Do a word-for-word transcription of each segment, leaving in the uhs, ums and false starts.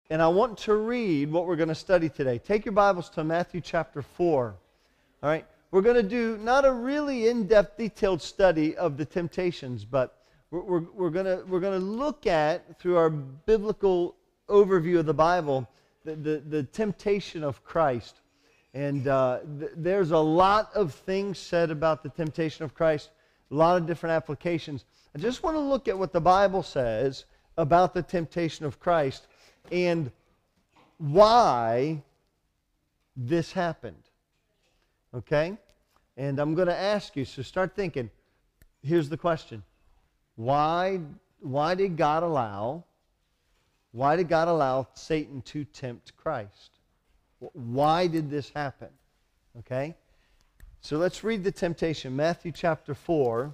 And I want to read what we're going to study today. Take your Bibles to Matthew chapter four. All right? We're going to do not a really in-depth, detailed study of the temptations, but we're, we're, we're going to we're going to look at, through our biblical overview of the Bible, the, the, the temptation of Christ. And uh, th- there's a lot of things said about the temptation of Christ, a lot of different applications. I just want to look at what the Bible says about the temptation of Christ and why this happened. Okay? And I'm going to ask you, so start thinking. Here's the question. Why, why did God allow, why did God allow Satan to tempt Christ? Why did this happen? Okay? So let's read the temptation. Matthew chapter four.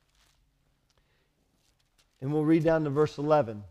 And we'll read down to verse eleven.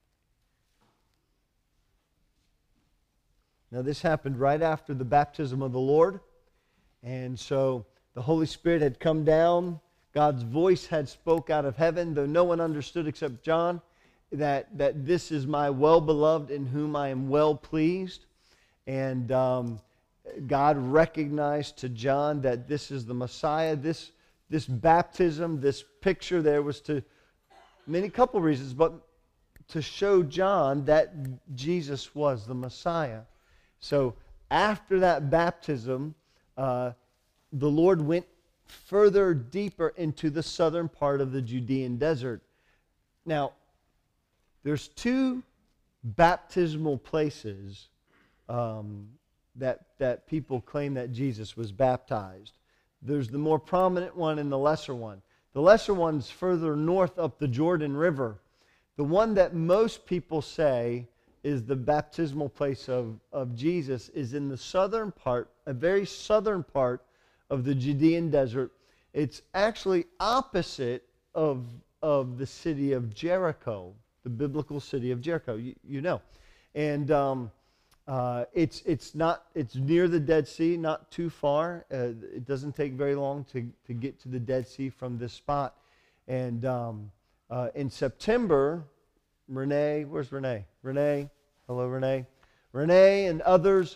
Now this happened right after the baptism of the Lord. And so the Holy Spirit had come down. God's voice had spoke out of heaven, though no one understood except John, that, that this is my well-beloved in whom I am well pleased. And um, God recognized to John that this is the Messiah. This, this baptism, this picture there was to many couple reasons, but to show John that Jesus was the Messiah. So after that baptism, uh, the Lord went further, deeper into the southern part of the Judean desert. Now, there's two baptismal places um, that, that people claim that Jesus was baptized. There's the more prominent one and the lesser one. The lesser one's further north up the Jordan River. The one that most people say is the baptismal place of, of Jesus is in the southern part, a very southern part of the Judean desert. It's actually opposite of, of the city of Jericho, the biblical city of Jericho, you, you know. And um, uh, it's, it's, not, it's near the Dead Sea, not too far. Uh, it doesn't take very long to, to get to the Dead Sea from this spot. And um, uh, in September, Renee, where's Renee? Renee, hello Renee. Renee and others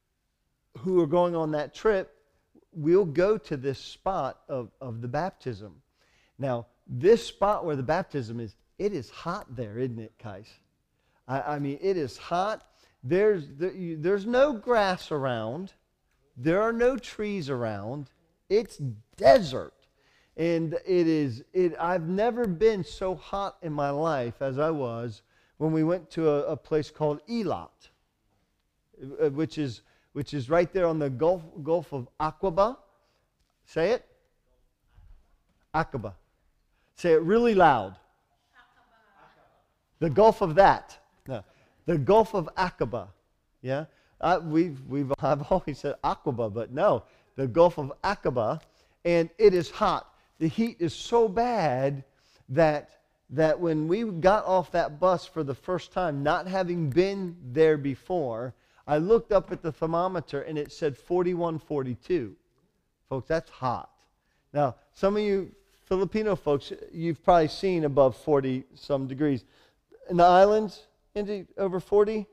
who are going on that trip, we'll go to this spot of, of the baptism. Now, this spot where the baptism is, it is hot there, isn't it, Kais? I, I mean, it is hot. There's, there, you, there's no grass around. There are no trees around. It's desert. And it is, it, I've never been so hot in my life as I was when we went to a, a place called Eilat, which is, which is right there on the Gulf, Gulf of Aqaba. Say it. Aqaba. Say it really loud. The Gulf of that. No. The Gulf of Aqaba. Yeah? I, we've, we've, I've always said Aqaba, but no. The Gulf of Aqaba. And it is hot. The heat is so bad that, that when we got off that bus for the first time, not having been there before, I looked up at the thermometer and it said forty-one, forty-two. Folks, that's hot. Now, some of you Filipino folks, you've probably seen above forty some degrees. In the islands, Indy, over forty?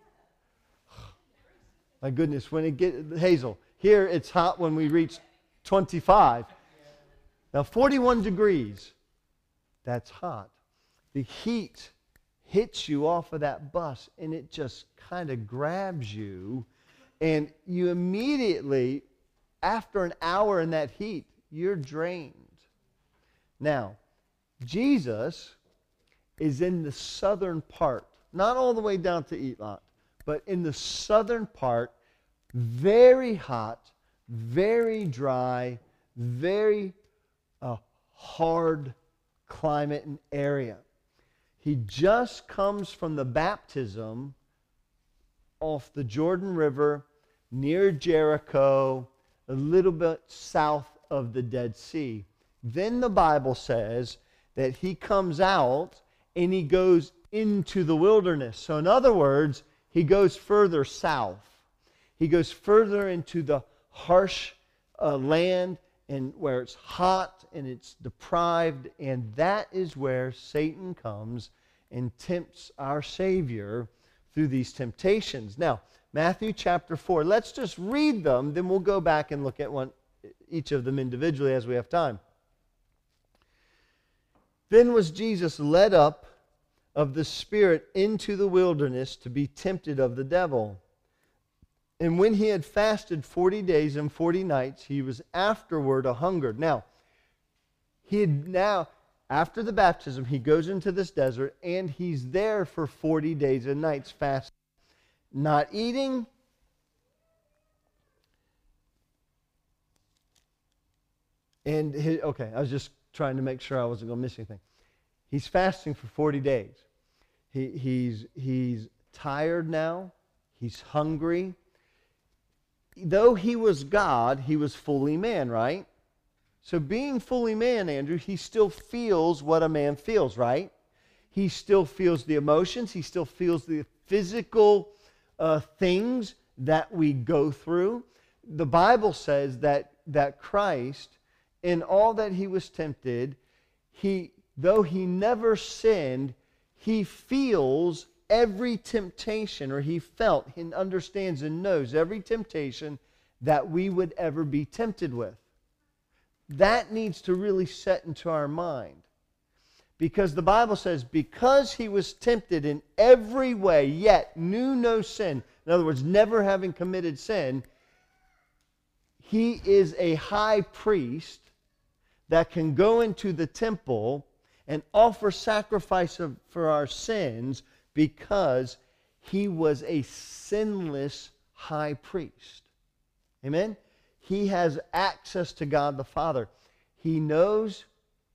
My goodness, when it get Hazel, here it's hot when we reach twenty-five. Now, forty-one degrees, that's hot. The heat hits you off of that bus, and it just kind of grabs you, and you immediately, after an hour in that heat, you're drained. Now, Jesus is in the southern part, not all the way down to Eilat, but in the southern part, very hot, very dry, very uh, hard climate and area. He just comes from the baptism off the Jordan River, near Jericho, a little bit south of the Dead Sea. Then the Bible says that he comes out and he goes into the wilderness. So in other words, he goes further south. He goes further into the harsh uh, land and where it's hot and it's deprived, and that is where Satan comes and tempts our Savior through these temptations. Now, Matthew chapter four, let's just read them, then we'll go back and look at one, each of them individually as we have time. Then was Jesus led up of the Spirit into the wilderness to be tempted of the devil. And when he had fasted forty days and forty nights, he was afterward a hungered. Now, he had now, after the baptism, he goes into this desert, and he's there for forty days and nights fasting. Not eating, and his, okay, I was just trying to make sure I wasn't going to miss anything. He's fasting for forty days. He, he's, he's tired now. He's hungry. Though he was God, he was fully man, right? So being fully man, Andrew, he still feels what a man feels, right? He still feels the emotions. He still feels the physical uh, things that we go through. The Bible says that, that Christ, in all that he was tempted, he, though he never sinned, he feels every temptation, or he felt and understands and knows every temptation that we would ever be tempted with. That needs to really set into our mind. Because the Bible says, because he was tempted in every way, yet knew no sin, in other words, never having committed sin, he is a high priest that can go into the temple and offer sacrifice of, for our sins, because he was a sinless high priest. Amen? He has access to God the Father. He knows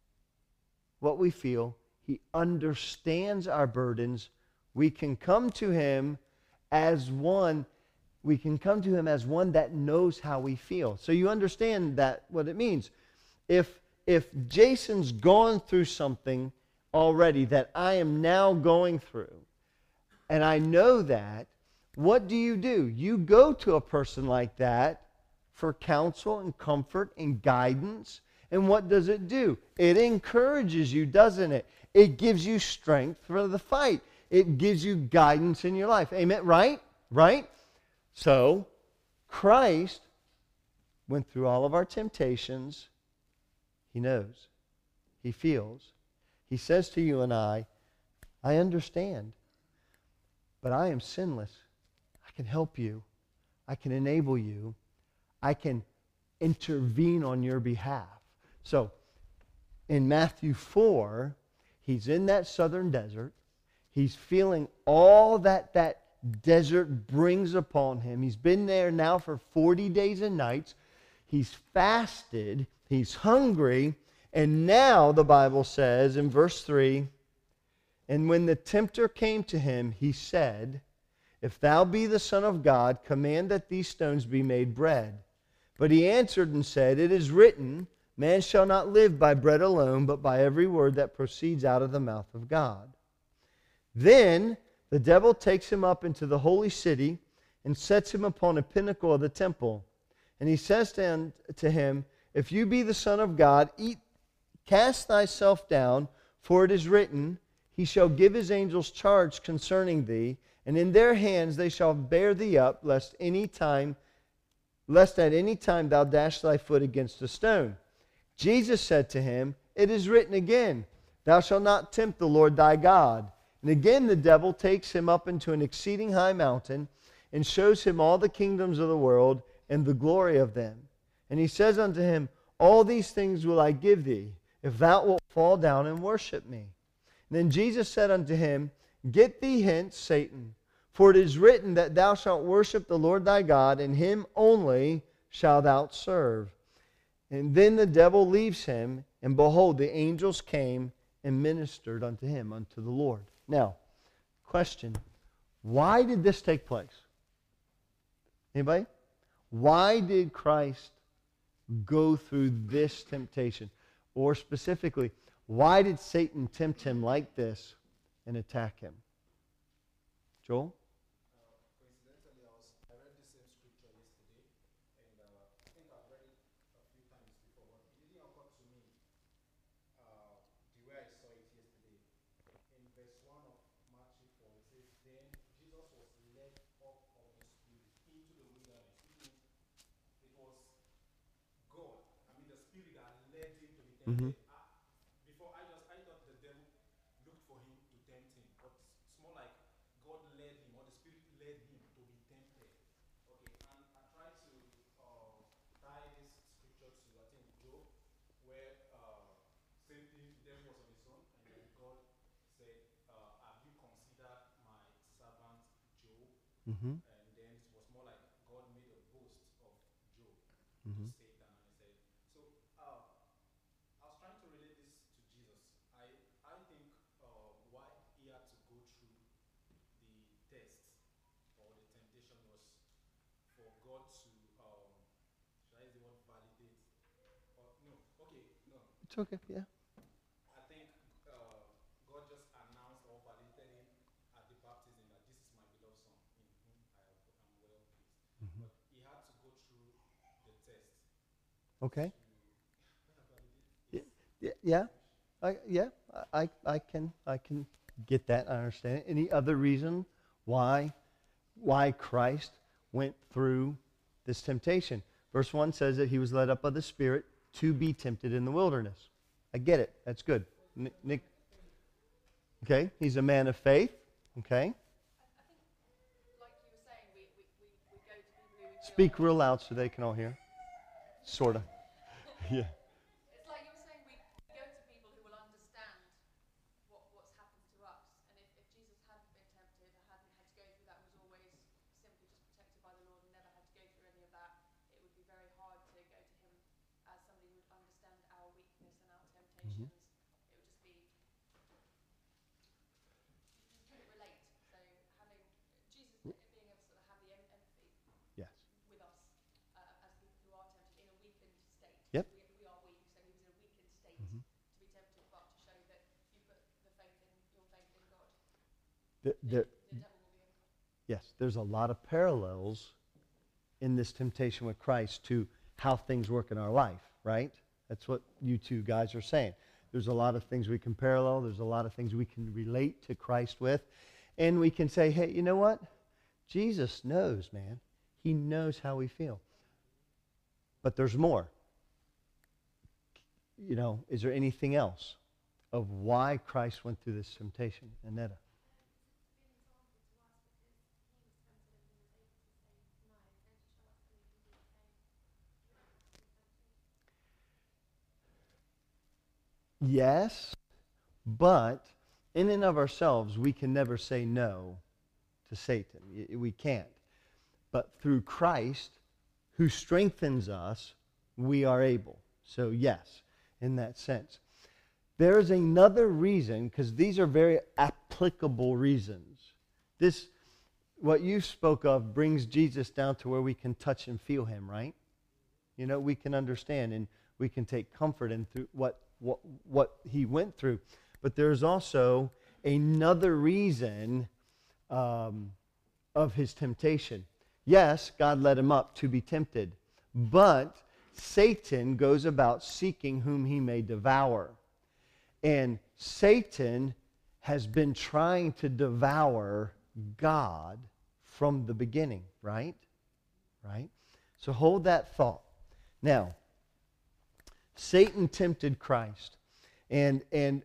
what we feel. He understands our burdens. We can come to him as one, we can come to him as one that knows how we feel. So you understand that, what it means. If, if Jason's gone through something already that I am now going through, and I know that, what do you do? You go to a person like that for counsel and comfort and guidance. And what does it do? It encourages you, doesn't it? It gives you strength for the fight. It gives you guidance in your life. Amen? Right? Right? So, Christ went through all of our temptations. He knows. He feels. He says to you and I, I understand, but I am sinless. I can help you. I can enable you. I can intervene on your behalf. So, in Matthew four, he's in that southern desert. He's feeling all that that desert brings upon him. He's been there now for forty days and nights. He's fasted. He's hungry. And now, the Bible says in verse three, and when the tempter came to him, he said, if thou be the Son of God, command that these stones be made bread. But he answered and said, it is written, man shall not live by bread alone, but by every word that proceeds out of the mouth of God. Then the devil takes him up into the holy city and sets him upon a pinnacle of the temple. And he says to him, if you be the Son of God, eat, cast thyself down, for it is written, he shall give his angels charge concerning thee, and in their hands they shall bear thee up, lest any time, lest at any time thou dash thy foot against a stone. Jesus said to him, it is written again, thou shalt not tempt the Lord thy God. And again the devil takes him up into an exceeding high mountain, and shows him all the kingdoms of the world and the glory of them. And he says unto him, all these things will I give thee, if thou wilt fall down and worship me. And then Jesus said unto him, get thee hence, Satan, for it is written that thou shalt worship the Lord thy God, and him only shalt thou serve. And then the devil leaves him, and behold, the angels came and ministered unto him, unto the Lord. Now, question, why did this take place? Anybody? Why did Christ go through this temptation? Or specifically, why did Satan tempt him like this and attack him? Joel? Verse one of Matthew four, it says, then Jesus Mm-hmm. Before I just I thought the devil looked for him to tempt him, but it's more like God led him, or the Spirit led him to be tempted. Okay, and I tried to uh, tie this scripture to I think Job, where uh, same thing, the devil was on his own, and then God said, uh, "Have you considered my servant Job?" Mm-hmm. And then it was more like God made a boast of Job Mm-hmm. to Satan, and he said, "So." Uh, I was trying to relate this to Jesus. I I think uh, why he had to go through the test or the temptation was for God to um, should I use the word validate? Or no, okay, no. It's okay. Yeah. I think uh, God just announced or validated him at the baptism that this is my beloved son in whom I am well pleased. Mm-hmm. But he had to go through the test Okay. to validate Yeah. his Yeah. salvation. I, yeah. I, I can I can get that. I understand it. Any other reason why why Christ went through this temptation? Verse one says that he was led up by the Spirit to be tempted in the wilderness. I get it. That's good. Nick, Nick. Okay. He's a man of faith. Okay. Like you were saying, we, we, we, we go to people who we feel Speak real loud so they can all hear. Sort of. Yeah. it's like you were saying, we, we go to people who will understand what, what's happened to us. And if, if Jesus hadn't been tempted, or hadn't had to go through that, was always simply just protected by the Lord and never had to go through any of that, it would be very hard to go to him as somebody who would understand our weakness and our temptations. It would just be, you couldn't relate. So having Jesus being able to sort of have the em- empathy Yes. with us uh, as people who are tempted in a weakened state. Yep. We, we are weak, so he was in a weakened state Mhm. to be tempted, but to show that you put the faith in your faith in God, The, the, the, the devil will be able to. yes, there's a lot of parallels in this temptation with Christ to how things work in our life, right? That's what you two guys are saying. There's a lot of things we can parallel. There's a lot of things we can relate to Christ with. And we can say, hey, you know what? Jesus knows, man. He knows how we feel. But there's more. You know, is there anything else of why Christ went through this temptation? Annetta. Yes, but in and of ourselves, we can never say no to Satan. Y- We can't. But through Christ, who strengthens us, we are able. So yes, in that sense. There is another reason, because these are very applicable reasons. This, what you spoke of, brings Jesus down to where we can touch and feel him, right? You know, we can understand and we can take comfort in through what, what, what he went through. But there's also another reason um, of his temptation. Yes, God led him up to be tempted, but Satan goes about seeking whom he may devour. And Satan has been trying to devour God from the beginning, right? Right? So hold that thought. Now, Satan tempted Christ. And, and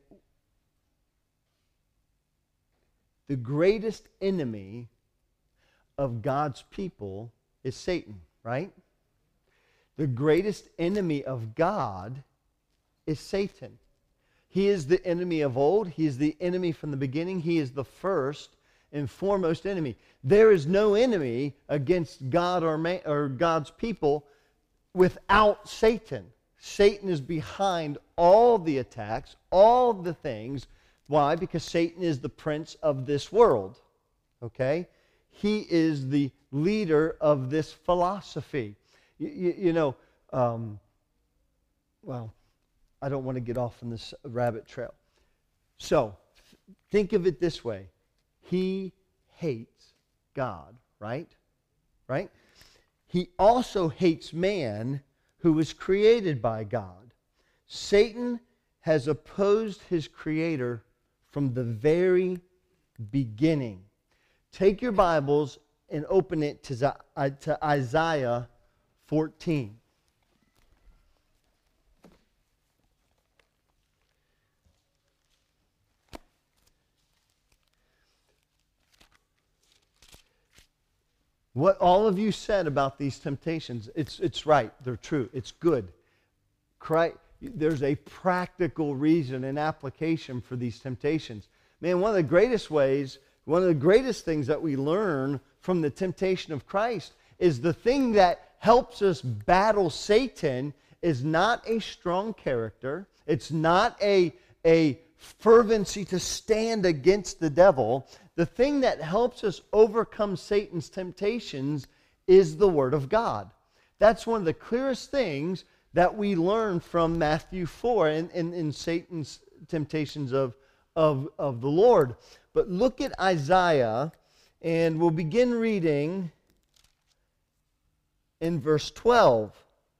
the greatest enemy of God's people is Satan, right? The greatest enemy of God is Satan. He is the enemy of old. He is the enemy from the beginning. He is the first and foremost enemy. There is no enemy against God or, man, or God's people without Satan. Satan is behind all the attacks, all the things. Why? Because Satan is the prince of this world. Okay? He is the leader of this philosophy. You, you, you know, um, well, I don't want to get off on this rabbit trail. So, th- think of it this way. He hates God, right? Right? He also hates man who was created by God. Satan has opposed his creator from the very beginning. Take your Bibles and open it to, to Isaiah fourteen. What all of you said about these temptations, it's, it's right. They're true. It's good. Christ, there's a practical reason and application for these temptations. Man, one of the greatest ways, one of the greatest things that we learn from the temptation of Christ is the thing that helps us battle Satan is not a strong character. It's not a, a fervency to stand against the devil. The thing that helps us overcome Satan's temptations is the Word of God. That's one of the clearest things that we learn from Matthew four in, in, in Satan's temptations of, of, of the Lord. But look at Isaiah, and we'll begin reading in verse twelve.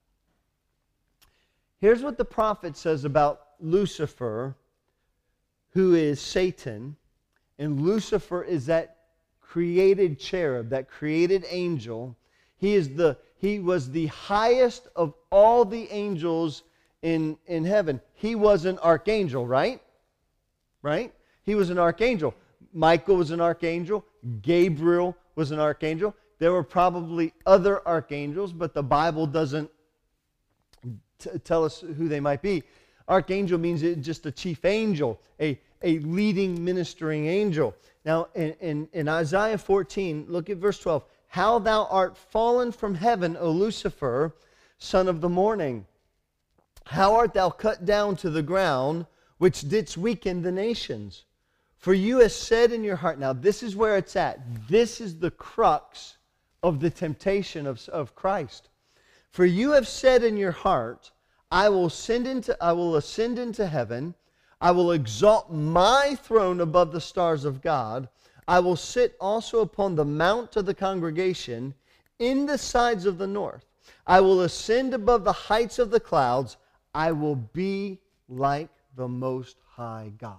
Here's what the prophet says about Lucifer, who is Satan. And Lucifer is that created cherub, that created angel. He is the he was the highest of all the angels in, in heaven. He was an archangel, right? Right? He was an archangel. Michael was an archangel. Gabriel was an archangel. There were probably other archangels, but the Bible doesn't t- tell us who they might be. Archangel means it, just a chief angel, a, a leading ministering angel. Now, in, in, in Isaiah fourteen, look at verse twelve. How thou art fallen from heaven, O Lucifer, son of the morning. How art thou cut down to the ground, which didst weaken the nations? For you have said in your heart, now this is where it's at. This is the crux of the temptation of, of Christ. For you have said in your heart, I will ascend into, I will ascend into heaven. I will exalt my throne above the stars of God. I will sit also upon the mount of the congregation in the sides of the north. I will ascend above the heights of the clouds. I will be like the Most High God.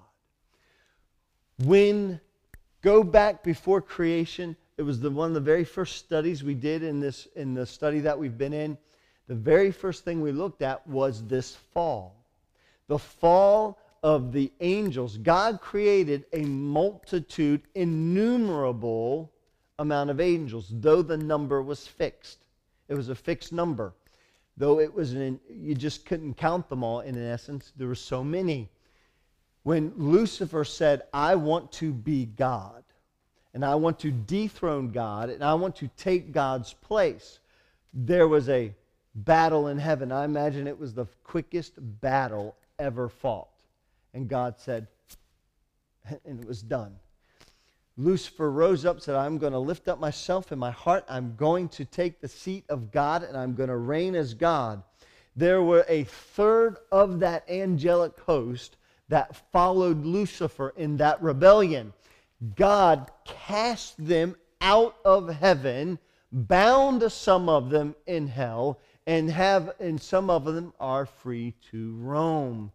When, go back before creation, it was the, one of the very first studies we did in this in the study that we've been in. The very first thing we looked at was this fall. The fall of the angels. God created a multitude, innumerable amount of angels, though the number was fixed. It was a fixed number. Though it was an, you just couldn't count them all in essence. There were so many. When Lucifer said, I want to be God, and I want to dethrone God, and I want to take God's place, there was a battle in heaven. I imagine it was the quickest battle ever fought. And God said, and it was done. Lucifer rose up and said, I'm going to lift up myself in my heart. I'm going to take the seat of God, and I'm going to reign as God. There were a third of that angelic host that followed Lucifer in that rebellion. God cast them out of heaven, bound some of them in hell, and have and some of them are free to roam.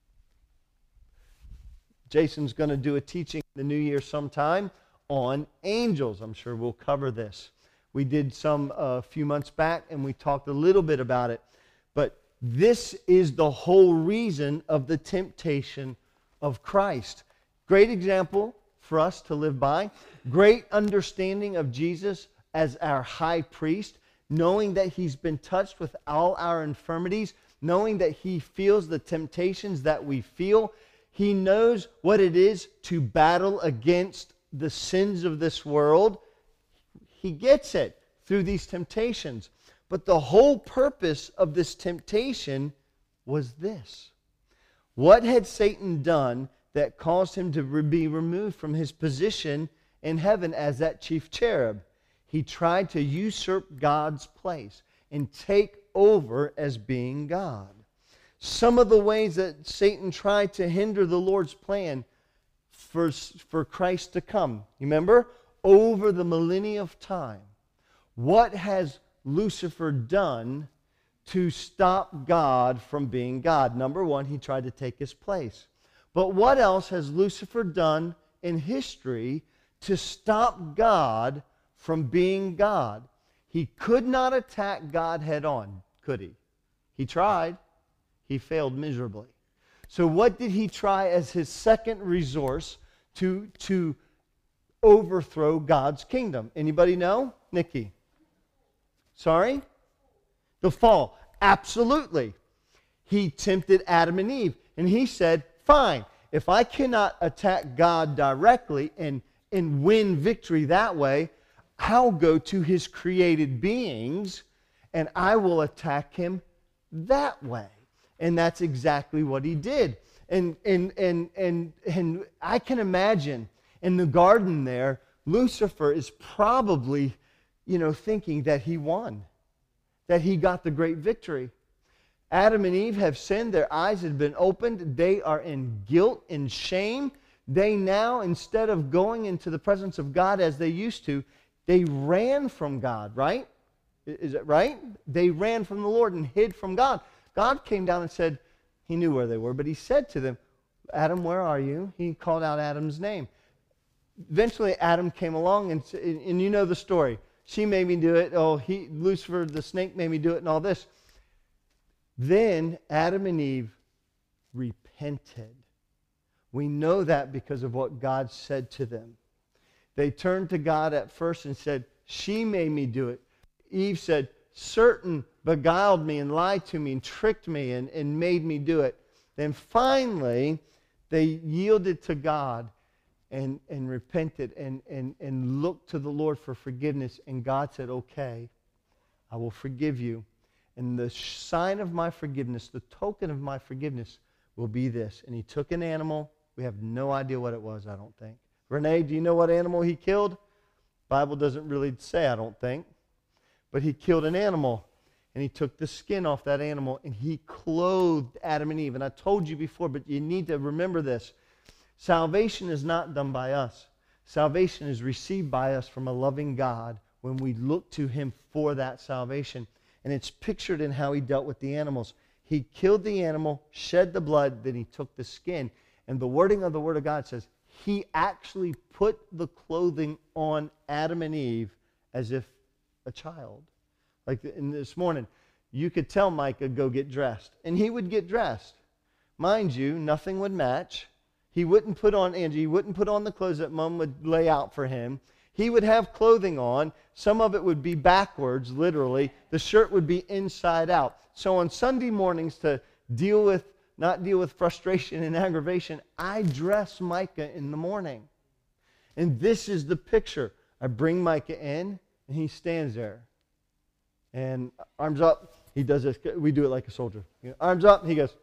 Jason's going to do a teaching in the new year sometime on angels. I'm sure we'll cover this. We did some a uh, few months back, and we talked a little bit about it. But this is the whole reason of the temptation of Christ. Great example for us to live by. Great understanding of Jesus as our high priest, knowing that he's been touched with all our infirmities, knowing that he feels the temptations that we feel. He knows what it is to battle against the sins of this world. He gets it through these temptations. But the whole purpose of this temptation was this. What had Satan done that caused him to be removed from his position in heaven as that chief cherub? He tried to usurp God's place and take over as being God. Some of the ways that Satan tried to hinder the Lord's plan for, for Christ to come. You remember? Over the millennia of time. What has Lucifer done to stop God from being God? Number one, he tried to take his place. But what else has Lucifer done in history to stop God from being God? He could not attack God head on, could he? He tried. He failed miserably. So what did he try as his second resource to, to overthrow God's kingdom? Anybody know? Nikki. Sorry? The fall. Absolutely. He tempted Adam and Eve. And he said, fine, if I cannot attack God directly and, and win victory that way, I'll go to his created beings and I will attack him that way. And that's exactly what he did. And, and, and, and, and I can imagine in the garden there, Lucifer is probably, you know, thinking that he won, that he got the great victory. Adam and Eve have sinned. Their eyes have been opened. They are in guilt and shame. They now, instead of going into the presence of God as they used to, they ran from God, right? Is it right? They ran from the Lord and hid from God. God came down and said, he knew where they were, but he said to them, Adam, where are you? He called out Adam's name. Eventually, Adam came along, and, and you know the story. She made me do it. Oh, he, Lucifer, the snake, made me do it, and all this. Then Adam and Eve repented. We know that because of what God said to them. They turned to God at first and said, she made me do it. Eve said, certain beguiled me and lied to me and tricked me and, and made me do it. Then finally, they yielded to God and, and repented and, and, and looked to the Lord for forgiveness. And God said, okay, I will forgive you. And the sign of my forgiveness, the token of my forgiveness will be this. And he took an animal. We have no idea what it was, I don't think. Renee, do you know what animal he killed? Bible doesn't really say, I don't think. But he killed an animal, and he took the skin off that animal, and he clothed Adam and Eve. And I told you before, but you need to remember this. Salvation is not done by us. Salvation is received by us from a loving God when we look to him for that salvation. And it's pictured in how he dealt with the animals. He killed the animal, shed the blood, then he took the skin. And the wording of the Word of God says, he actually put the clothing on Adam and Eve as if a child. Like in this morning, you could tell Micah, go get dressed. And he would get dressed. Mind you, nothing would match. He wouldn't put on, Angie, he wouldn't put on the clothes that Mom would lay out for him. He would have clothing on. Some of it would be backwards, literally. The shirt would be inside out. So on Sunday mornings, to deal with, not deal with frustration and aggravation, I dress Micah in the morning. And this is the picture. I bring Micah in, and he stands there. And arms up, he does this. We do it like a soldier. You know, arms up, he goes.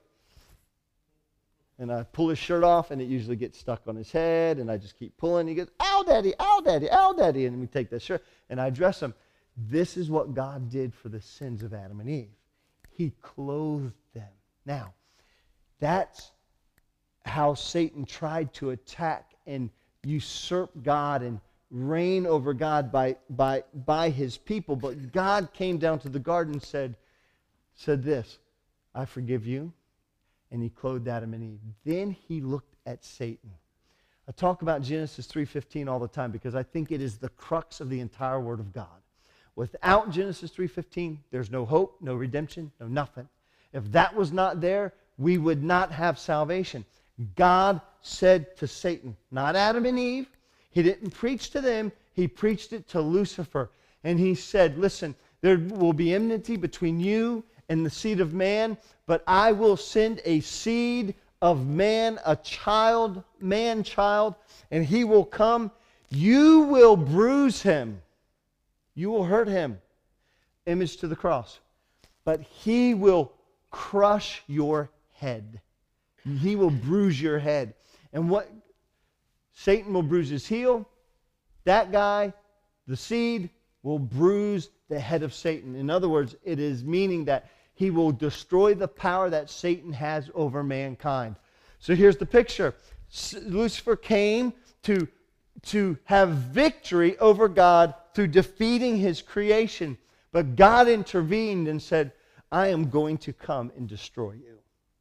And I pull his shirt off, and it usually gets stuck on his head, and I just keep pulling. He goes, ow, daddy, ow, daddy, ow, daddy. And we take that shirt, and I dress him. This is what God did for the sins of Adam and Eve. He clothed them. Now, that's how Satan tried to attack and usurp God and reign over God by, by, by his people. But God came down to the garden and said, said this, I forgive you. And he clothed Adam and Eve. Then he looked at Satan. I talk about Genesis three fifteen all the time because I think it is the crux of the entire Word of God. Without Genesis three fifteen, there's no hope, no redemption, no nothing. If that was not there, we would not have salvation. God said to Satan, not Adam and Eve. He didn't preach to them. He preached it to Lucifer. And he said, listen, there will be enmity between you and the seed of man, but I will send a seed of man, a child, man-child, and he will come. You will bruise him. You will hurt him. Image to the cross. But he will crush your head. He will bruise your head. And what? Satan will bruise his heel. That guy, the seed, will bruise the head of Satan. In other words, it is meaning that he will destroy the power that Satan has over mankind. So here's the picture. Lucifer came to, to have victory over God through defeating his creation. But God intervened and said, I am going to come and destroy you.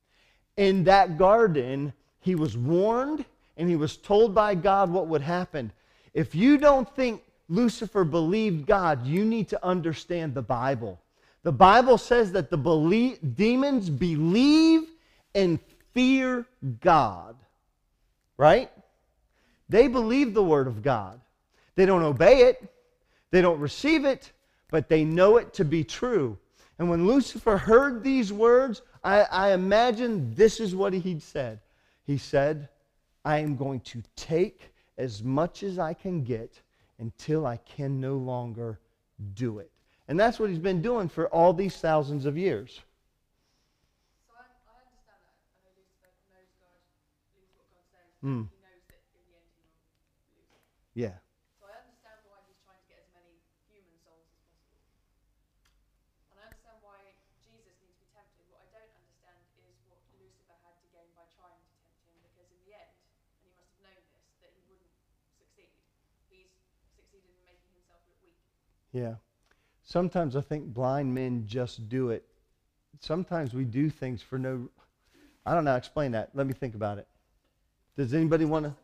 In that garden, he was warned and he was told by God what would happen. If you don't think Lucifer believed God, you need to understand the Bible. The Bible says that the belie- demons believe and fear God. Right? They believe the Word of God. They don't obey it. They don't receive it, but they know it to be true. And when Lucifer heard these words, I, I imagine this is what he said. He said, I am going to take as much as I can get until I can no longer do it. And that's what he's been doing for all these thousands of years. So I, I understand that. I know Lucifer knows God, believes what God says. Mm. He knows that in the end he will lose. Yeah. So I understand why he's trying to get as many human souls as possible. And I understand why Jesus needs to be tempted. What I don't understand is what Lucifer had to gain by trying to tempt him, because in the end, and he must have known this, that he wouldn't succeed. He's succeeded in making himself look weak. Yeah. Sometimes I think blind men just do it. Sometimes we do things for no... I don't know how to explain that. Let me think about it. Does anybody want to...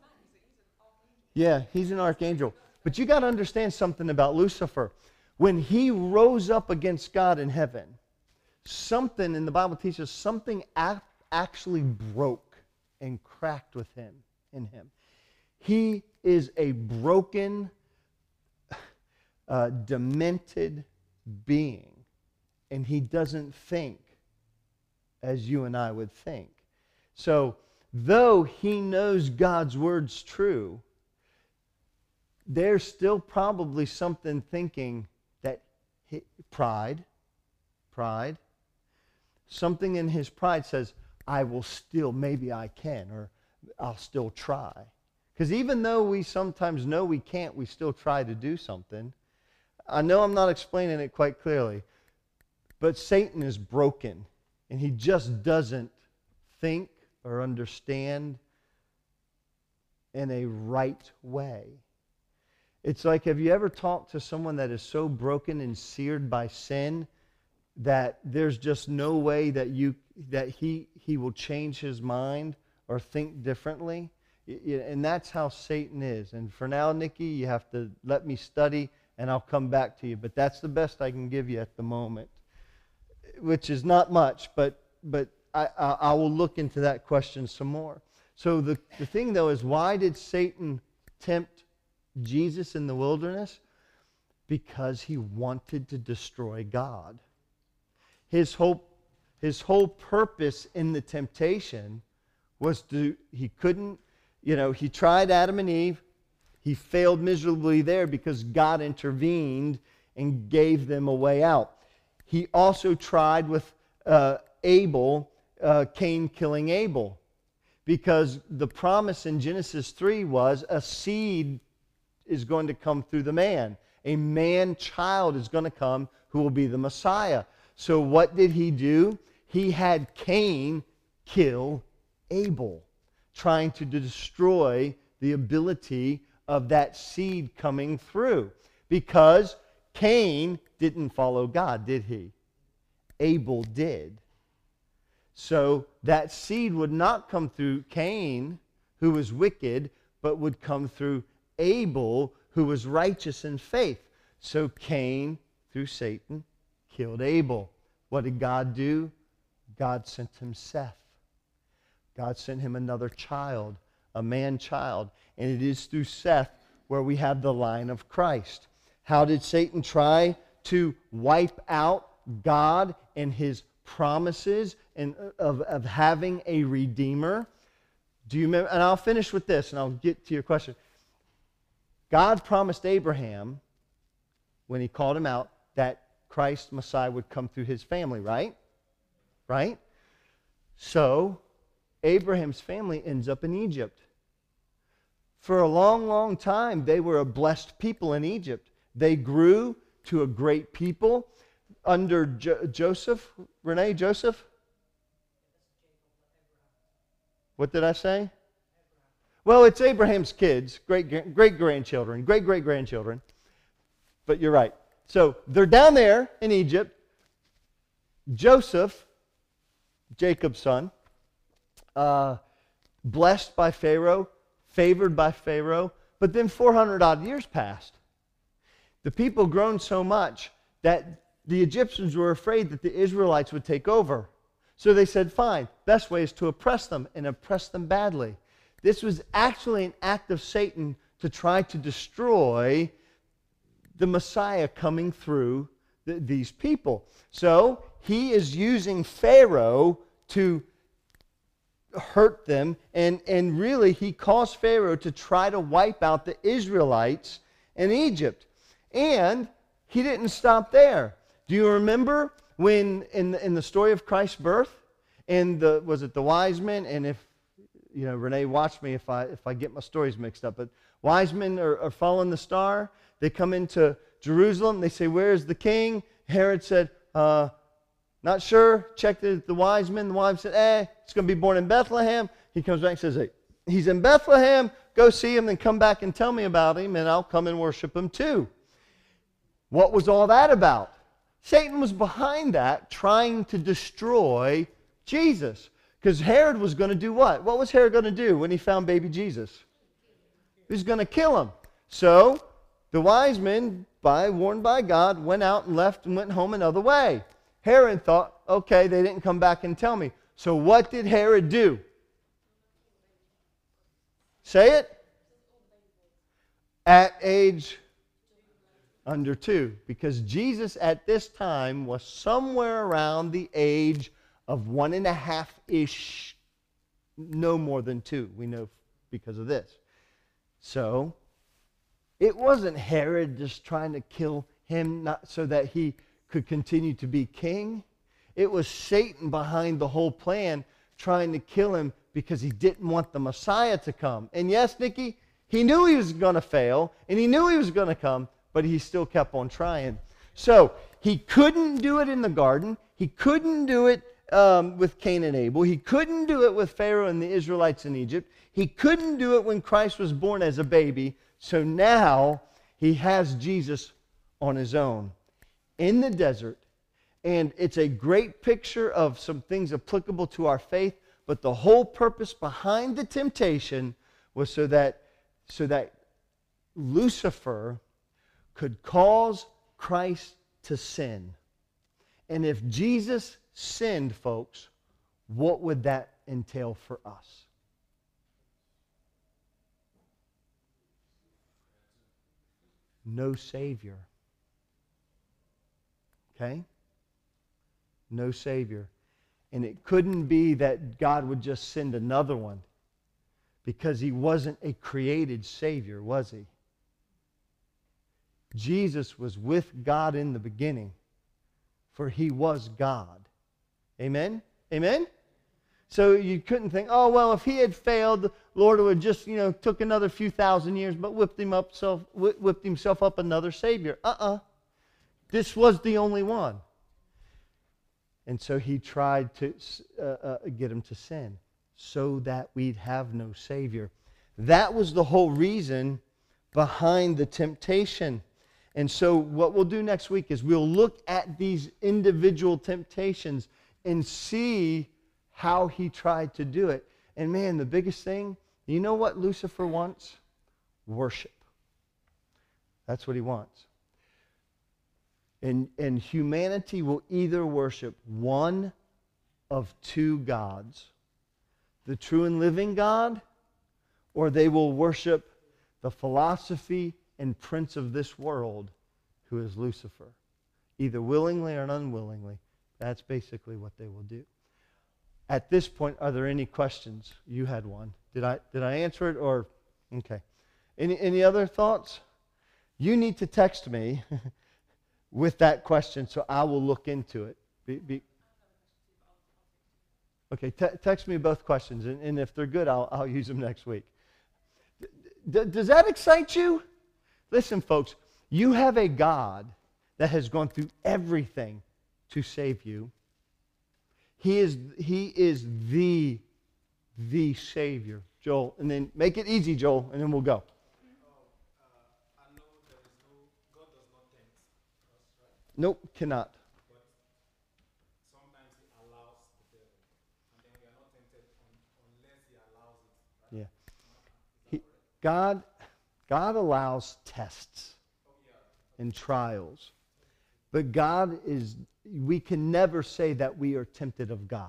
Yeah, he's an archangel. But you got to understand something about Lucifer. When he rose up against God in heaven, something in the Bible teaches something a- actually broke and cracked with him, in him. He is a broken, uh, demented being, and he doesn't think as you and I would think. So, though he knows God's word's true, there's still probably something thinking that he, pride, pride, something in his pride says, I will still, maybe I can, or I'll still try. Because even though we sometimes know we can't, we still try to do something. I know I'm not explaining it quite clearly, but Satan is broken, and he just doesn't think or understand in a right way. It's like, have you ever talked to someone that is so broken and seared by sin that there's just no way that you that he he will change his mind or think differently? And that's how Satan is. And for now, Nikki, you have to let me study, and I'll come back to you. But that's the best I can give you at the moment, which is not much, but but I, I, I will look into that question some more. So the, the thing, though, is why did Satan tempt Jesus in the wilderness? Because he wanted to destroy God. His whole, his whole purpose in the temptation was to, he couldn't, you know, he tried Adam and Eve. He failed miserably there because God intervened and gave them a way out. He also tried with uh, Abel, uh, Cain killing Abel, because the promise in Genesis three was a seed is going to come through the man. A man-child is going to come who will be the Messiah. So what did he do? He had Cain kill Abel, trying to destroy the ability of that seed coming through. Because Cain didn't follow God, did he? Abel did. So that seed would not come through Cain, who was wicked, but would come through Abel, who was righteous in faith. So Cain, through Satan, killed Abel. What did God do? God sent him Seth. God sent him another child, a man-child. And it is through Seth where we have the line of Christ. How did Satan try to wipe out God and his promises and of, of having a Redeemer? Do you remember? And I'll finish with this, and I'll get to your question. God promised Abraham, when he called him out, that Christ, Messiah, would come through his family, right? Right? So, Abraham's family ends up in Egypt. For a long, long time, they were a blessed people in Egypt. They grew to a great people under jo- Joseph. Renee, Joseph? What did I say? Well, it's Abraham's kids, great great grandchildren, great great grandchildren. But you're right. So they're down there in Egypt. Joseph, Jacob's son, uh, blessed by Pharaoh, favored by Pharaoh. But then four hundred odd years passed. The people grown so much that the Egyptians were afraid that the Israelites would take over. So they said, fine, best way is to oppress them, and oppress them badly. This was actually an act of Satan to try to destroy the Messiah coming through th- these people. So he is using Pharaoh to hurt them, and, and really he caused Pharaoh to try to wipe out the Israelites in Egypt. And he didn't stop there. Do you remember when in the, in the story of Christ's birth, and the was it the wise men? And if you know, Renee, watch me if I if I get my stories mixed up. But wise men are, are following the star. They come into Jerusalem. They say, "Where is the king?" Herod said, uh, "Not sure." Checked the, the wise men. The wise said, "Eh, it's going to be born in Bethlehem." He comes back and says, "Hey, he's in Bethlehem. Go see him, and come back and tell me about him, and I'll come and worship him too." What was all that about? Satan was behind that, trying to destroy Jesus. Because Herod was going to do what? What was Herod going to do when he found baby Jesus? He was going to kill him. So the wise men, by warned by God, went out and left and went home another way. Herod thought, okay, they didn't come back and tell me. So what did Herod do? Say it. At age under two. Because Jesus at this time was somewhere around the age of one and a half-ish, no more than two. We know because of this. So it wasn't Herod just trying to kill him not so that he could continue to be king. It was Satan behind the whole plan trying to kill him because he didn't want the Messiah to come. And yes, Nikki, he knew he was going to fail, and he knew he was going to come, but he still kept on trying. So he couldn't do it in the garden. He couldn't do it um, with Cain and Abel. He couldn't do it with Pharaoh and the Israelites in Egypt. He couldn't do it when Christ was born as a baby. So now he has Jesus on his own in the desert. And it's a great picture of some things applicable to our faith. But the whole purpose behind the temptation was so that, so that Lucifer could cause Christ to sin. And if Jesus sinned, folks, what would that entail for us? No Savior. Okay? No Savior. And it couldn't be that God would just send another one, because he wasn't a created Savior, was he? Jesus was with God in the beginning, for he was God. Amen? Amen? So you couldn't think, oh, well, if he had failed, the Lord would just, you know, took another few thousand years, but whipped him up self, whipped himself up another Savior. Uh-uh. This was the only one. And so he tried to uh, uh, get him to sin so that we'd have no Savior. That was the whole reason behind the temptation. And so what we'll do next week is we'll look at these individual temptations and see how he tried to do it. And man, the biggest thing, you know what Lucifer wants? Worship. That's what he wants. And, and humanity will either worship one of two gods, the true and living God, or they will worship the philosophy and prince of this world, who is Lucifer. Either willingly or unwillingly. That's basically what they will do. At this point, are there any questions? You had one. Did I did I answer it, or okay? Any any other thoughts? You need to text me with that question, so I will look into it. Be, be, okay, te- text me both questions, and, and if they're good, I'll I'll use them next week. D- does that excite you? Listen, folks, you have a God that has gone through everything to save you. He is, he is the, the Savior. Joel, and then make it easy, Joel, and then we'll go. Oh, uh, I know there is no, God does not tempt us, right? Nope, cannot. But sometimes he allows the devil. And then we are not tempted un- unless he allows it, right? Yeah. He, God, God allows tests and trials. But God is, we can never say that we are tempted of God.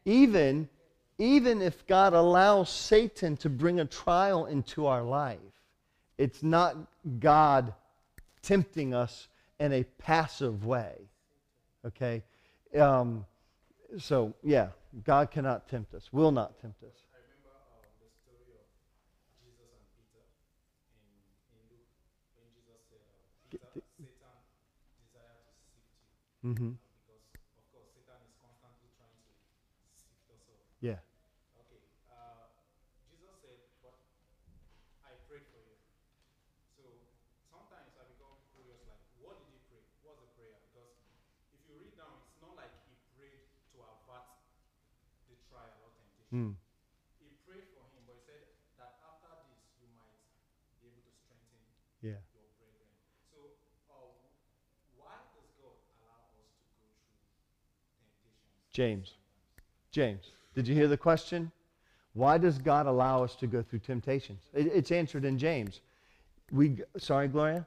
Even, even if God allows Satan to bring a trial into our life, It's not God tempting us in a passive way. Okay? Um, so, yeah, God cannot tempt us, will not tempt us. I remember um, the story of Jesus and Peter in, in Luke when Jesus said, uh, Peter, Satan desire to sift you. Mm-hmm. Uh, because, of course, Satan is constantly trying to sift us all. Yeah. Okay. Uh, Jesus said, but I prayed for you. So sometimes I become curious, like, what did he pray? What was the prayer? Because if you read down, it's not like he prayed to avert the trial or temptation. Mm. He prayed for him, but he said that after this you might be able to strengthen Yeah. your brethren. So uh, why does God allow us to go through temptations? James. James, did you hear the question? Why does God allow us to go through temptations? It, it's answered in James. We, sorry, Gloria?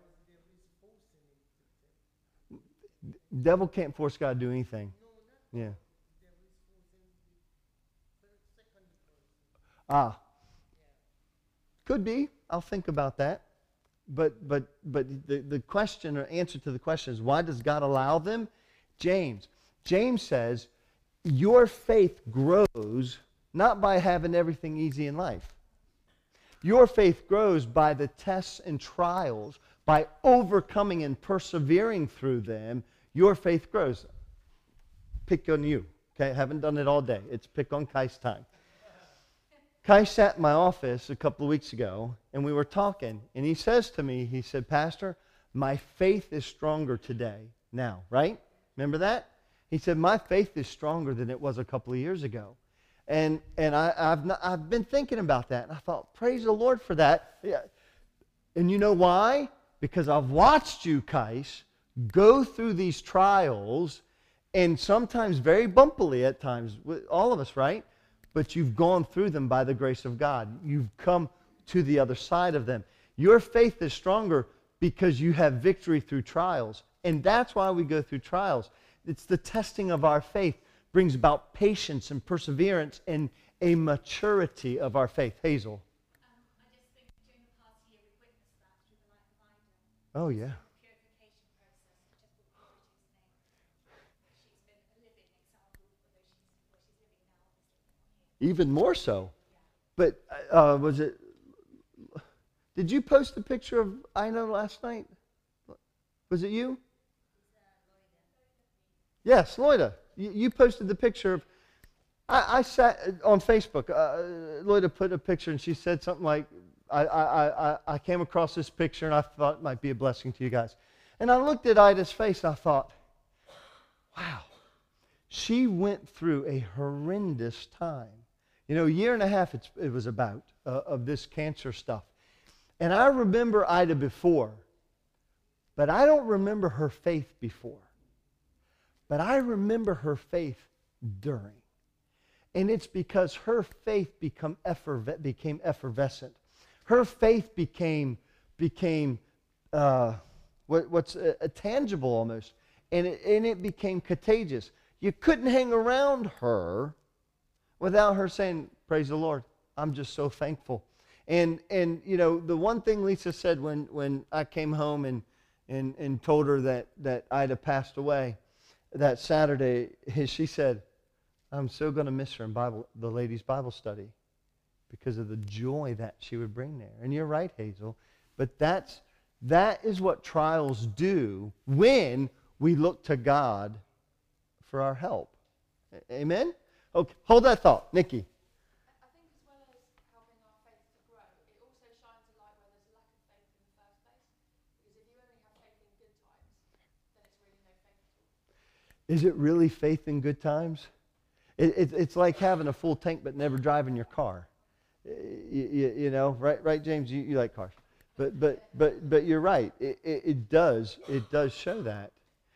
Devil can't force God to do anything. Yeah. Ah. Could be. I'll think about that. But but but the, the question or answer to the question is, why does God allow them? James. James says, your faith grows not by having everything easy in life. Your faith grows by the tests and trials, by overcoming and persevering through them. Your faith grows. Pick on you. Okay, I haven't done it all day. It's pick on Kai's time. Kai sat in my office a couple of weeks ago, and we were talking, and he says to me, he said, Pastor, my faith is stronger today, now, right? Remember that? He said, my faith is stronger than it was a couple of years ago. And and I, I've not, I've been thinking about that, and I thought, praise the Lord for that. Yeah. And you know why? Because I've watched you, Kais, go through these trials, and sometimes very bumpily at times, with all of us, right? But you've gone through them by the grace of God. You've come to the other side of them. Your faith is stronger because you have victory through trials. And that's why we go through trials. It's the testing of our faith brings about patience and perseverance and a maturity of our faith. Hazel. Um, I just think during the past year we've witnessed that through the life of Ida. Oh, yeah. The purification process, just with glory to his name. She's been a living example, although she's where she's living now, obviously, not here. Even more so. But uh, was it... Did you post a picture of Ina last night? Was it you? Yes, Loida. You, you posted the picture of... I, I sat on Facebook. Uh, Loida put a picture, and she said something like, I, I, I, I came across this picture, and I thought it might be a blessing to you guys. And I looked at Ida's face, and I thought, wow. She went through a horrendous time. You know, a year and a half it's, it was about uh, of this cancer stuff. And I remember Ida before, but I don't remember her faith before. But I remember her faith during. And it's because her faith become efferv- became effervescent. Her faith became, became uh, what, what's uh, tangible almost. And it, and it became contagious. You couldn't hang around her without her saying, praise the Lord, I'm just so thankful. And, and you know, the one thing Lisa said when, when I came home and, and, and told her that, that Ida passed away that Saturday, she said, I'm so going to miss her in Bible, the ladies' Bible study because of the joy that she would bring there. And you're right, Hazel. But that's, that is what trials do when we look to God for our help. Amen? Okay, hold that thought. Nikki. I I think as well as helping our faith to grow, it also shines a light where there's a lack of faith in the first place. Because if you only have faith in good times, then it's really no faith at all. Is it really faith in good times? It, it, it's like having a full tank but never driving your car. You, you, you know, right, right, James? You, you like cars. But but but but you're right. It, it, it does. It does show that.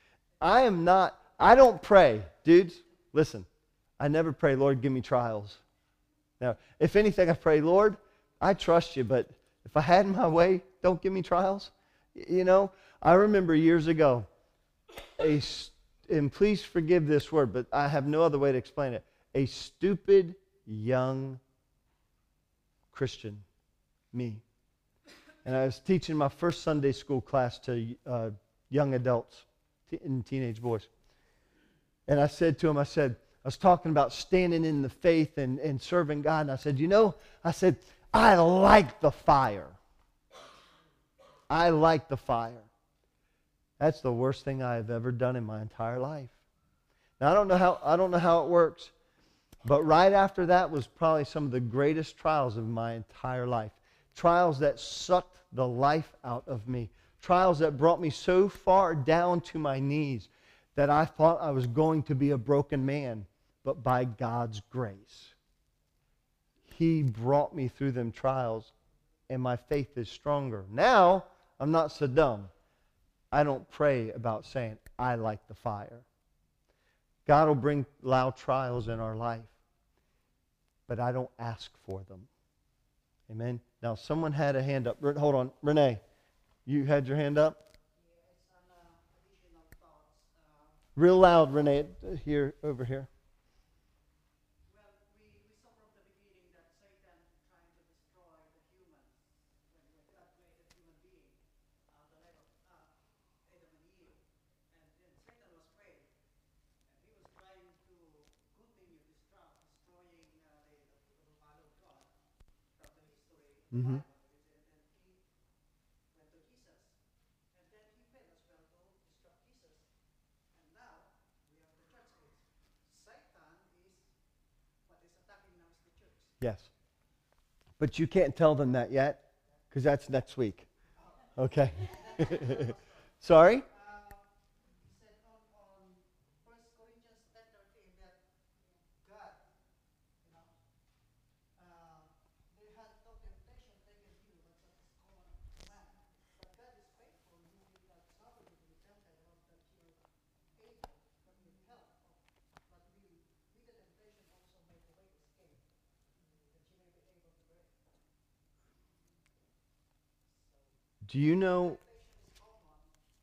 I am not, I don't pray. Dudes, listen. I never pray, Lord, give me trials. Now, if anything, I pray, Lord, I trust you, but if I had my way, don't give me trials. You know, I remember years ago, a, and please forgive this word, but I have no other way to explain it, a stupid young Christian, me, And I was teaching my first Sunday school class to uh, young adults t- and teenage boys. And I said to them, I said, I was talking about standing in the faith and, and serving God. And I said, you know, I said, I like the fire. I like the fire. That's the worst thing I have ever done in my entire life. Now, I don't know how, I don't know how it works, but right after that was probably some of the greatest trials of my entire life. Trials that sucked the life out of me. Trials that brought me so far down to my knees that I thought I was going to be a broken man. But by God's grace, He brought me through them trials, and my faith is stronger. Now, I'm not so dumb. I don't pray about saying, I like the fire. God will bring loud trials in our life, but I don't ask for them. Amen? Now, someone had a hand up. Hold on. Renee, you had your hand up? Yeah, it's on uh, additional thoughts. Uh, Real loud, Renee, here, over here. well, we, we saw from the beginning that Satan trying to destroy the human when, when God created human being, uh, the life of uh, Adam and Eve. And then Satan was afraid, and he was trying to continue destroy, destroying uh, the, the people who follow God from the history of the Mhm. Bible. And then he went to Jesus. And then he failed as well to destroy Jesus. And now, we have the church age. Satan is what is attacking now is the church. Yes. But you can't tell them that yet, because that's next week. Okay. Sorry? Uh, he said on, on First Corinthians ten thirteen that God, you know, uh, there had no temptation taken you, but such is common to man. But God is faithful, who will not suffer you to be tempted above that you are able, but with help, but will with the temptation also make a way to escape, that you may be able to bear it. Do you know Temptation is common.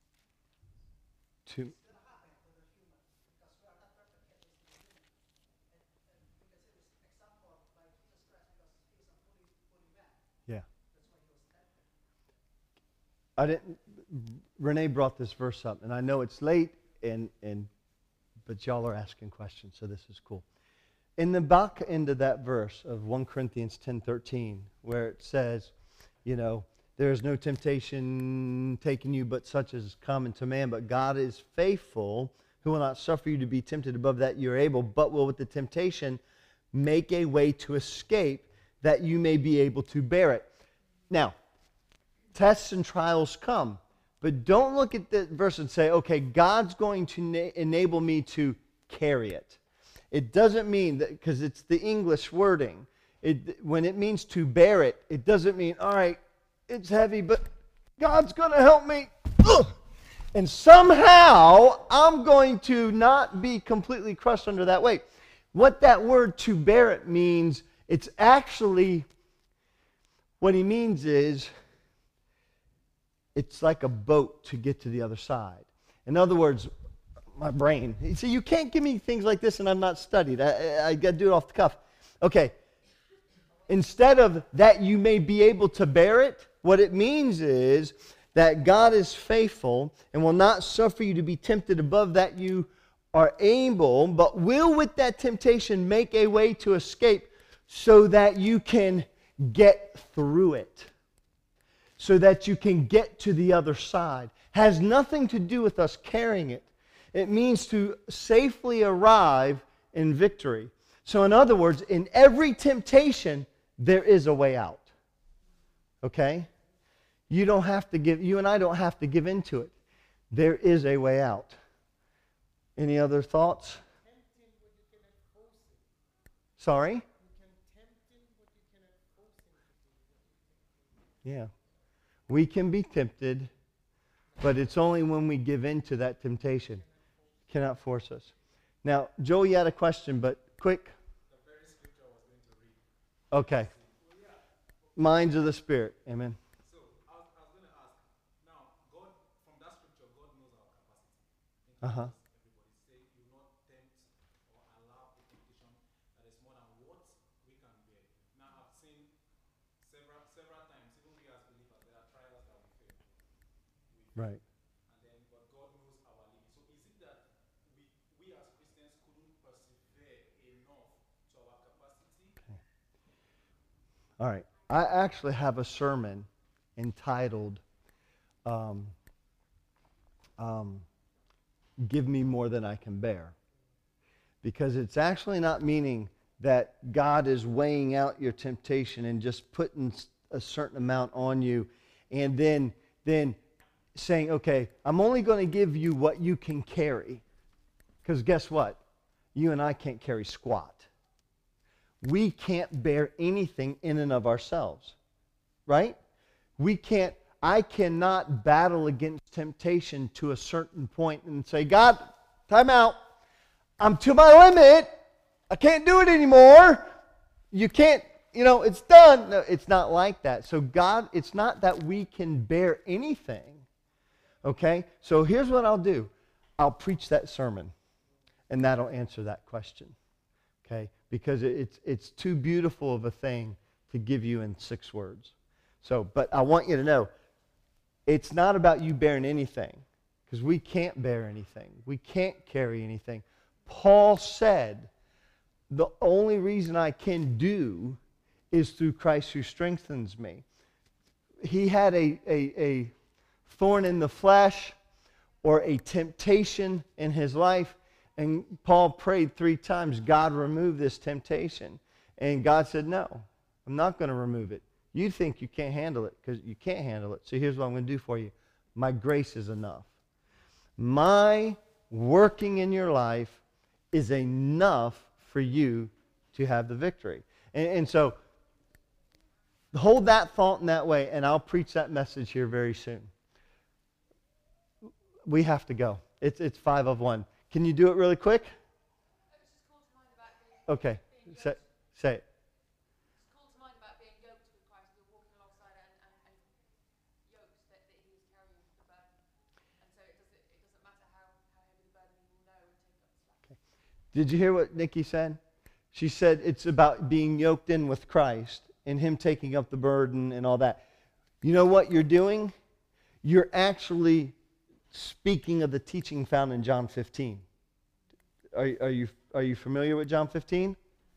to It's gonna happen to the human because we are not perfect yet as human. And, and we can see this example by Jesus Christ because he is a fully fully man. Yeah. That's why he was tempted. I didn't Renee brought this verse up, and I know it's late and and but y'all are asking questions, so this is cool. In the back end of that verse of First Corinthians ten thirteen, where it says, you know, there is no temptation taken you but such as is common to man, but God is faithful, who will not suffer you to be tempted above that you are able, but will with the temptation make a way to escape that you may be able to bear it. Now, tests and trials come, but don't look at the verse and say, okay, God's going to na- enable me to carry it. It doesn't mean that, because it's the English wording. It, when it means to bear it, it doesn't mean, all right, it's heavy, but God's going to help me. Ugh! And somehow I'm going to not be completely crushed under that weight. What that word to bear it means, it's actually, what he means is, it's like a boat to get to the other side. In other words, my brain. You see, you can't give me things like this and I'm not studied. I, I, I got to do it off the cuff. Okay. Instead of that you may be able to bear it, what it means is that God is faithful and will not suffer you to be tempted above that you are able, but will with that temptation make a way to escape so that you can get through it. So that you can get to the other side. Has nothing to do with us carrying it. It means to safely arrive in victory. So in other words, in every temptation, there is a way out. Okay? You don't have to give, you and I don't have to give into it. There is a way out. Any other thoughts? Sorry? Yeah. We can be tempted, but it's only when we give in to that temptation. Cannot force us. Now, Joel, you had a question, but quick. The very scripture I was going to read. Okay. Minds of the Spirit. Amen. So I was, I was going to ask. Now, God, from that scripture, God knows our capacity. Uh-huh. Everybody say, "You will not tempt or allow a temptation that is more than what we can bear." Now, I've seen several several times, even we as believers, there are Right. And then, but God knows our limits. So is it that we, we as Christians couldn't persevere enough to our capacity? All right. I actually have a sermon entitled um, um, Give Me More Than I Can Bear. Because it's actually not meaning that God is weighing out your temptation and just putting a certain amount on you and then, then saying, okay, I'm only going to give you what you can carry. Because guess what? You and I can't carry squat. We can't bear anything in and of ourselves. Right? We can't, I cannot battle against temptation to a certain point and say, God, time out. I'm to my limit. I can't do it anymore. You can't, you know, it's done. No, it's not like that. So God, it's not that we can bear anything. Okay? So here's what I'll do. I'll preach that sermon, and that'll answer that question. Okay? Because it's it's too beautiful of a thing to give you in six words. So, but I want you to know, it's not about you bearing anything, because we can't bear anything. We can't carry anything. Paul said, the only reason I can do is through Christ who strengthens me. He had a, a, a thorn in the flesh or a temptation in his life, and Paul prayed three times, God, remove this temptation. And God said, no, I'm not going to remove it. You think you can't handle it because you can't handle it. So here's what I'm going to do for you. My grace is enough. My working in your life is enough for you to have the victory. And, and so, hold that thought in that way, and I'll preach that message here very soon. We have to go. It's it's five of one. Can you do it really quick? It was just called to mind about being, Okay. being Say, yoked. say it. It's called to mind about being yoked with Christ. You're walking alongside it and, and, and yoked that, that He is carrying the burden. And so it doesn't it doesn't matter how, how heavy the burden, He will know and take up the slack. Did you hear what Nikki said? She said it's about being yoked in with Christ and Him taking up the burden and all that. You know what you're doing? You're actually speaking of the teaching found in John fifteen. Are, are, you, are you familiar with John fifteen?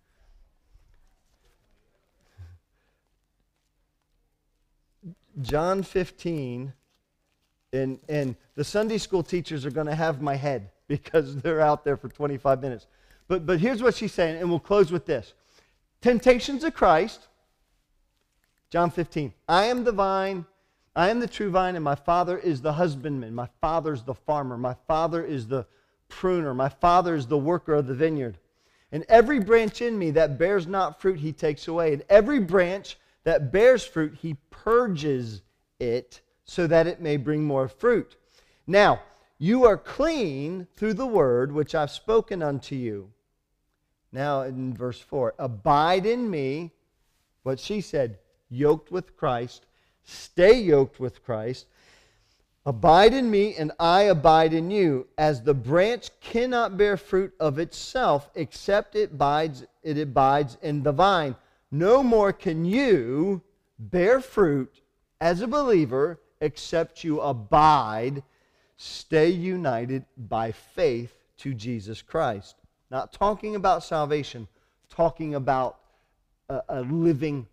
John fifteen, and, and the Sunday school teachers are going to have my head because they're out there for twenty-five minutes. But, but here's what she's saying, and we'll close with this. Temptations of Christ, John fifteen. I am the vine, I am the true vine, and my Father is the husbandman. My Father's the farmer. My Father is the pruner. My Father is the worker of the vineyard. And every branch in me that bears not fruit, He takes away. And every branch that bears fruit, He purges it so that it may bring more fruit. Now, you are clean through the word which I've spoken unto you. Now in verse four, abide in me, what she said, yoked with Christ, stay yoked with Christ, abide in me and I abide in you, as the branch cannot bear fruit of itself except it abides, it abides in the vine. No more can you bear fruit as a believer except you abide, stay united by faith to Jesus Christ. Not talking about salvation, talking about a, a living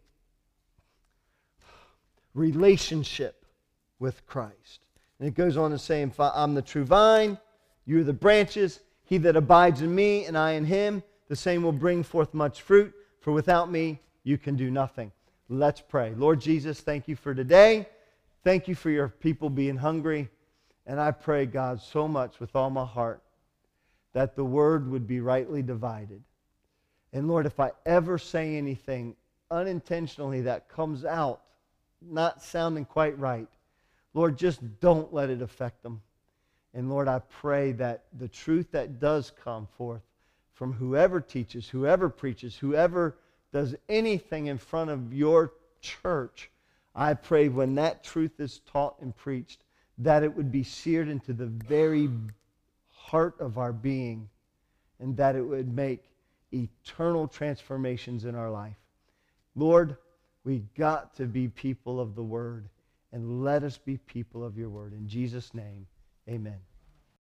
relationship with Christ. And it goes on to say, I'm the true vine, you are the branches. He that abides in me and I in him, the same will bring forth much fruit. For without me, you can do nothing. Let's pray. Lord Jesus, thank you for today. Thank you for your people being hungry. And I pray, God, so much with all my heart that the word would be rightly divided. And Lord, if I ever say anything unintentionally that comes out not sounding quite right, Lord, just don't let it affect them. And Lord, I pray that the truth that does come forth from whoever teaches, whoever preaches, whoever does anything in front of your church, I pray when that truth is taught and preached, that it would be seared into the very heart of our being, and that it would make eternal transformations in our life. Lord, we got to be people of the Word, and let us be people of your word. In Jesus' name, amen.